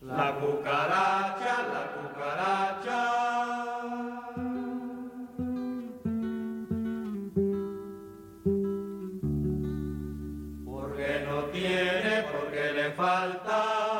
La cucaracha, la cucaracha. Porque no tiene, porque le falta.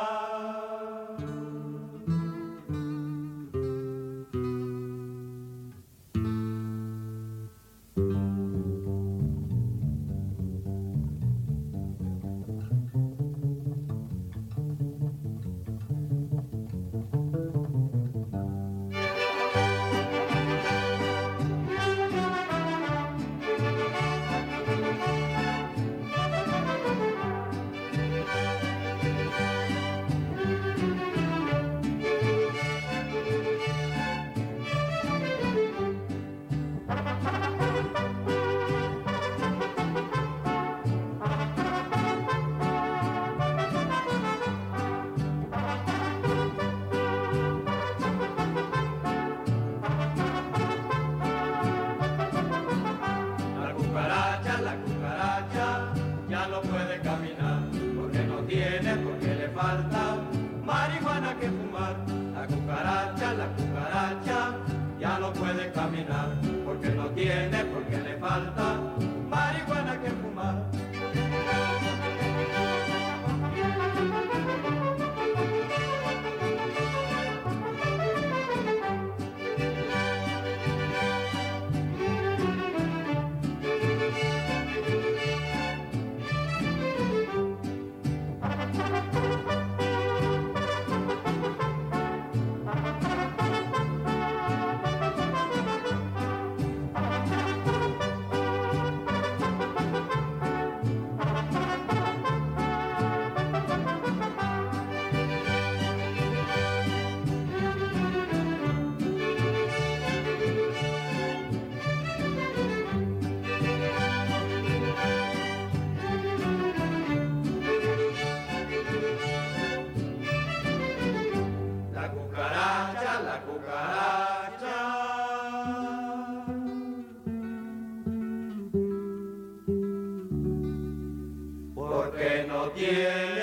La cucaracha ya no puede caminar, porque no tiene, porque le falta marihuana que fumar. La cucaracha ya no puede caminar, porque no tiene, porque le falta marihuana que fumar. La cucaracha, porque no tiene